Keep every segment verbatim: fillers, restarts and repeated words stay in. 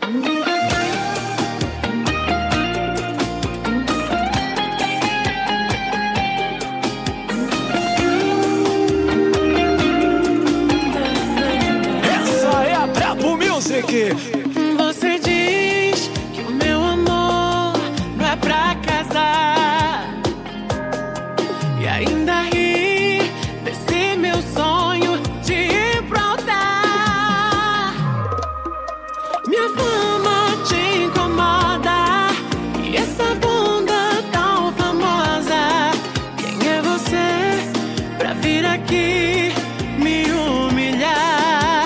Essa é a Brabo Music. Você diz que o meu amor não é pra casar e ainda ri desse meu sonho de ir pro altar. Minha fama te incomoda e essa bunda tão famosa. Quem é você pra vir aqui me humilhar?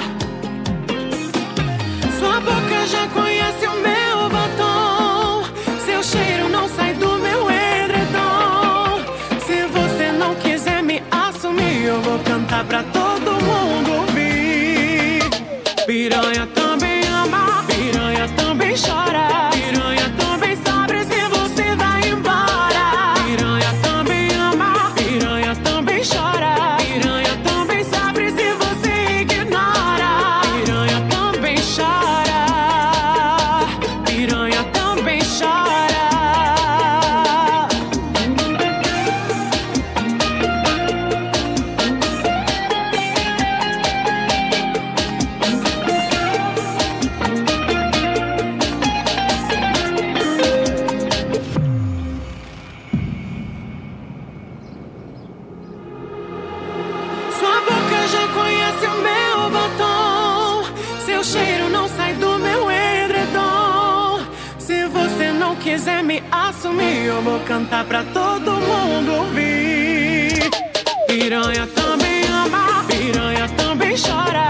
Sua boca já conhece o meu batom, seu cheiro não sai do meu edredom. Se você não quiser me assumir, eu vou cantar pra todo mundo ouvir. Piranha também ama, piranha também chora, piranha também sabe se você vai embora. Piranha também ama, piranha também chora, piranha também sabe se você ignora. Piranha também chora, piranha também chora. Sua boca já conhece o meu batom, seu cheiro não sai do meu edredom. Se você não quiser me assumir, eu vou cantar pra todo mundo ouvir. Piranha também ama, piranha também chora,